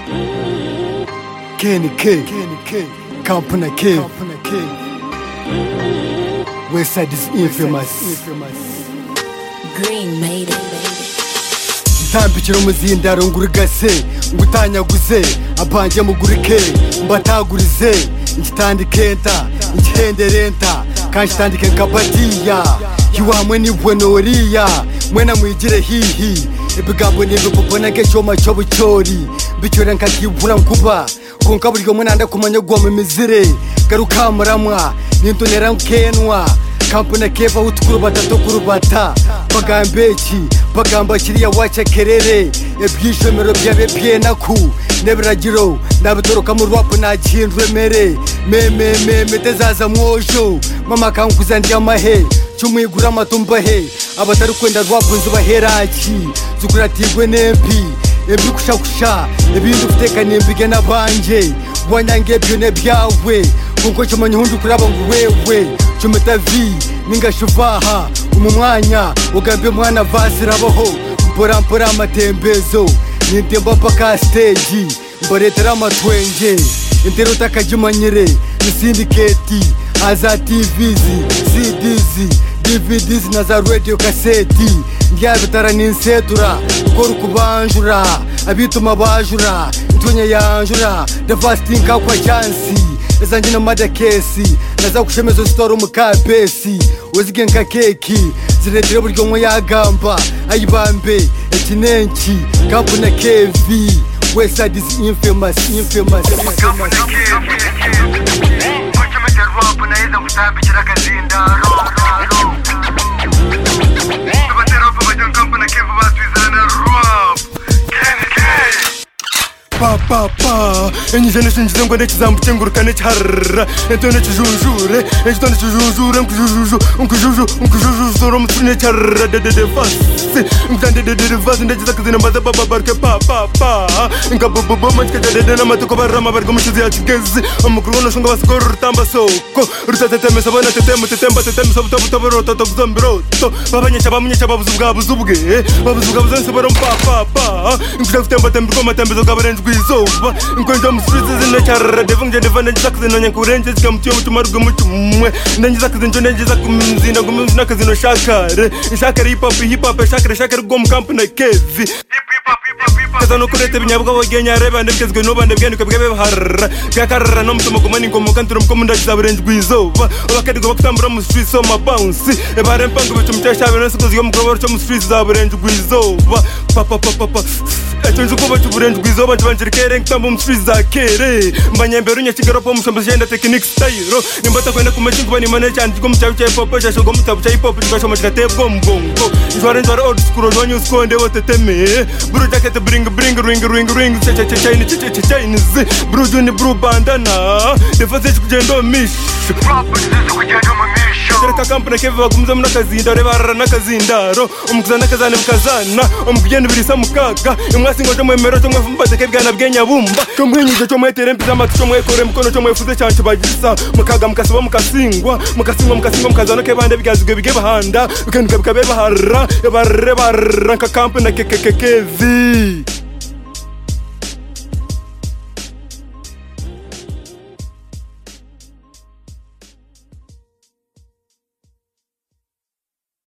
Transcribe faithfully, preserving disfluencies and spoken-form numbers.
Kenny K, Company K, Westside is infamous. Green made it. Ntambikira umuzindaro ngurigase ngutanyaguze abanje mugurike mbatagurize ngitandike nta ngihenderenta kanjitandike nkabadiya hiwamwe nibwenoriya mwena mwigire hihi ibigambo nibikubona ngecoma cyo bucyori bicyora nkakibura nkuba konkaburyo mwana kumanya gwa mu mizire garuka muramwa nintonera nkenwa kampuna keva utukuru batatu kurubata bagambeki bagamba kiriya wacha kerere ebyishomero byabe byenaku nebiragiro nabitoroka mu rwapo nagindwe mere meme meme tezaza mwojo mama kankuza ndiyamahe cyumwigura amatumba he abatari kwenda rwapo nzubaheraki zukuratigwe nempi ebikushakusha ebindu kuteka nembige nabanje wanyange byo nebyawe kuko cyomanya hundu kuraba nguwewe chumeta vi ninga shuvaha umumwanya ugambe mwana vasirabaho mpora mpora amatembezo nintemba paka stage mbaretera amatwenge intero takajimanyire ni syndicate aza T Vs C Ds D V Ds na za radio cassette ndyabitara ninsetura ukora kubanjura abituma bajura ntonya yanjura the fasting kwa chance ezanje na mada kesi naza kushemezo store umukapesi uzige nka keki ziretire buryo mwe yagamba ayibambe ekinenki kampuna K V Westside is infamous infamous kampuna K V Kuchimete rap na iza kutambikira kazindaro Tubatera pamoja kampuna K V batwizana rap pa pa pa enyijene sinjize ngo nekizambu cyengurukane cyarra etone kijujure etone kijujure nkujuju nkujuju nkujuju zoro mutune cyarra de de de fast ngande de de de fast ndagiza kuzina mbaza baba barke pa pa pa ngabobo bomo cyede de na matuko barama bargo mushizi yakigezi umukuru no shonga basikoro rutamba soko rutatete sabana tete mutetemba tete musabuta butaboro toto kuzombiro to babanyesha bamunyesha babuzu bwabuzu bwe babuzu bwabuzu nsebaro pa pa pa ngida kutemba tembi ko matembezo gabarenjwe izoba inkonja musurize zine cyarra devunje devane nzakuze no nyankurenje zikamutiyo mutumarugo mutumwe ndangiza kuzinjo ndangiza kumzinda ngumuzina kazino shakare shakare hip hop hip hop shakare shakare go mu kampuna K V Kazano kurete binyabwa bogenya reba ndebkezwe no bande bwende kwebwe harra gakarra no mutumo kumani ngomo kanturo mkomunda kizaburenjwe izoba abakadigo bakutambura mu street so ma bounce e bare mpango bitumchesha bene sikuziyo mukoboro cyo mu street zaburenjwe izoba papa papa papa etonje kuba cyuburenjwe izoba tbanjirikere nkitambo mu street za kere mbanyembero nyakigaro po mushombe jenda technique style nimbata kwenda kumachingu bani mane cyane ngo mutabu cya pop cyasho ngo mutabu cya pop cyasho mashikate bombongo izware nzware old school no new school ndewo teteme bro jacket bring bring ring ring ring cha cha cha cha cha cha cha bro juni bro bandana defase kugendo mish rap zizo kugenda mu misho Sereka kampuna K V bagumza mu nakazinda rebarara nakazindaro umukuzana kazana mukazana umukugenda birisa mukaga imwasi ngo cyo mwemero cyo mwafumbate kebwana bwenya bumba cyo mwenyije cyo mwetere mpiza amatu cyo mwekore mukono cyo mwefuze cyane bagisa mukaga mukasiba mukasingwa mukasingwa mukasingwa mukazana ke bande bigazwe bige bahanda bikandika bikabe baharra barre barra ka kampuna K V